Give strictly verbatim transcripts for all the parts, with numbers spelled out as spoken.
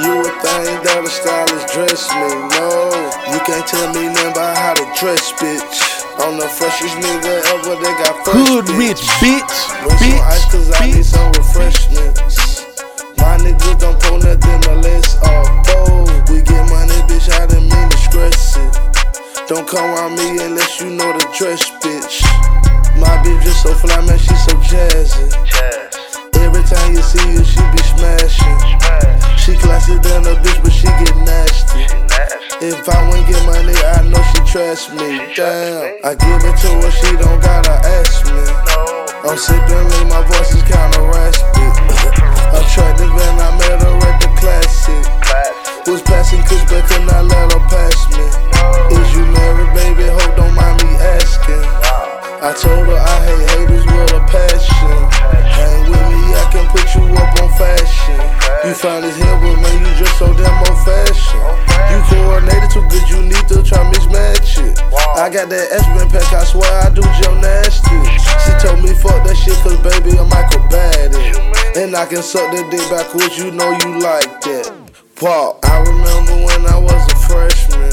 You would think that a stylist dress me, no. You can't tell me nothing about how to dress, bitch. I'm the freshest nigga ever, they got fresh, Hood bitch. rich, bitch. Bring some ice cause I need some refreshments. My niggas don't pull nothing unless off bold. We get money, bitch, I didn't mean to stress it. Don't come around me unless you know the dress, bitch. My bitch just so fly, man, she so jazzy. Every time you see her, she be smashing. She classy than a bitch, but she get nasty. If I wouldn't get money, I know she trash me. Damn, I give it to her, she don't gotta ask me. I'm sipping lean, my voice is kinda raspy. Attractive and I met her at the classic. Was passing kush, but could not let her pass me. Is you married, baby? Hope don't mind me asking. I told her I hate haters with a passion. Hang with me, I can put you up on fashion. You find this hair, but man, you just so damn old fashioned. You coordinated too good, you need to try mismatch it. I got that S-Band pack, I swear I do gymnastics. She told me fuck that shit, cause baby I'm acrobatic. And I can suck that dick backwards, you know you like that. Wow, I remember when I was a freshman.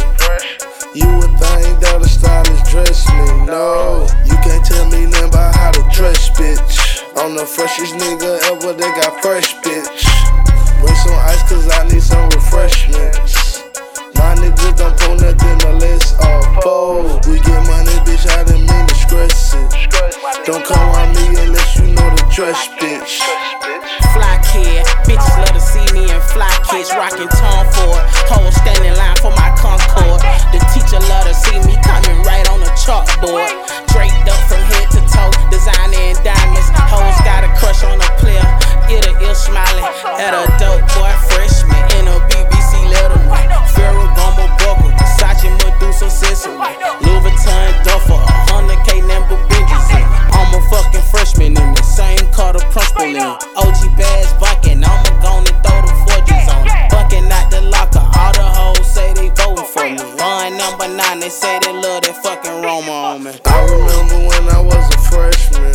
You would think that a stylist dress me, no. You can't tell me nothing about how to dress, bitch. I'm the freshest nigga ever, they got fresh, bitch. Bring some ice cause I need some refreshments. My niggas don't pull nothing unless off bold. We get money, bitch, I didn't mean to stress it. Don't come on me unless you know the dress, bitch. Fly kid, bitches love to see me in fly kids, rockin' Tom Ford. Hoes standing line for my Concord. The teacher love to see me coming right on the chalkboard. Draped up from head to toe, designer and diamonds. Hoes got a crush on a player, get a ill smiling at a dope boy freshman in a B B C Letterman. Ferragamo buckle, Versace Medusa accessory, Louis Vuitton duffel, a hundred K number Benjis in. I'm a fucking freshman in the same car the principal in. O G bags bucking, I'ma go and throw the forges on it. Bucking out the locker, all the hoes say they voting for me. Run number nine, they say they love that fucking Roma on me. I remember when I was a freshman.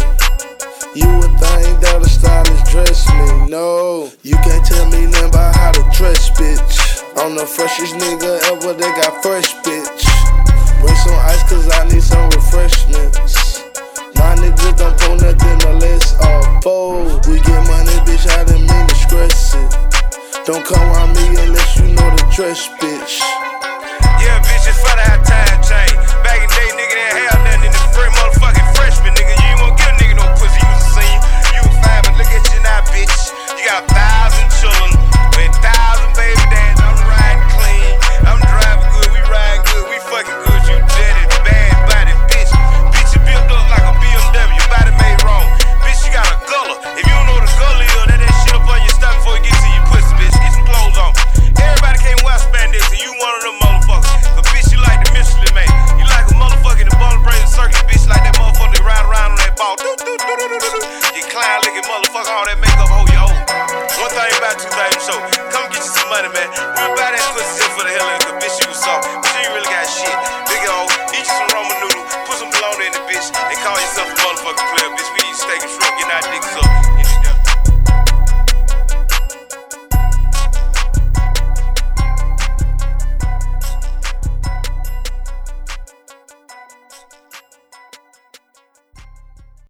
You would think that a stylist dress me, no. You can't tell me nothing about how to dress, bitch. I'm the freshest nigga ever, they got fresh, bitch. Bring some ice cause I need some refreshments. My niggas don't pull nothing unless off bold. We get money, bitch, I didn't mean to stress it. Don't come around me unless you know the dress, bitch. Yeah, bitch, it's for the high time change. Back in the day, nigga, didn't have nothing in the free motherfucking freshman, nigga. You ain't wanna give a nigga no pussy, you was a senior. You was fine, but look at you now, bitch. You got a thousand children with a thousand baby dads. I'm riding clean, I'm driving good, we riding good, we fucking good. You dirty, bad body, bitch. Bitch, you built up like a B M W, body made wrong. Bitch, you got a gullah. If you don't know what a gullah is, that that shit up on your stomach before you get to your pussy, bitch. Get some clothes on. Everybody can't wear spandex, and you one of them motherfuckers. Cause bitch, you like the Michelin man. You like a motherfucking the ball brazen circuit, bitch, like that motherfucker that ride around on that ball. Doo, doo, doo, doo, doo, doo. You clown looking motherfucker, all that makeup, hold you old. One thing about two things, so come get you some money, man. We'll buy that pussy just for the hell of it, cause bitch, you was soft. But you ain't really got shit.